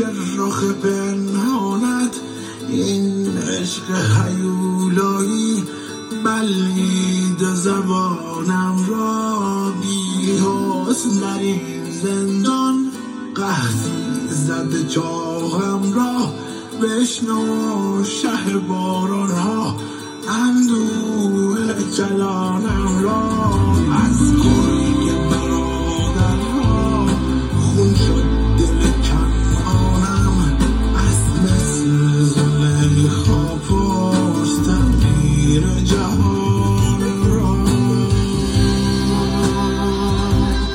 رخ پنهانت، این عشق هیولایی بلعید زبانم را. بی حسن در این زندان قحطی زد چاهم را. بشنو شه باران ها اندوه جلانم را. از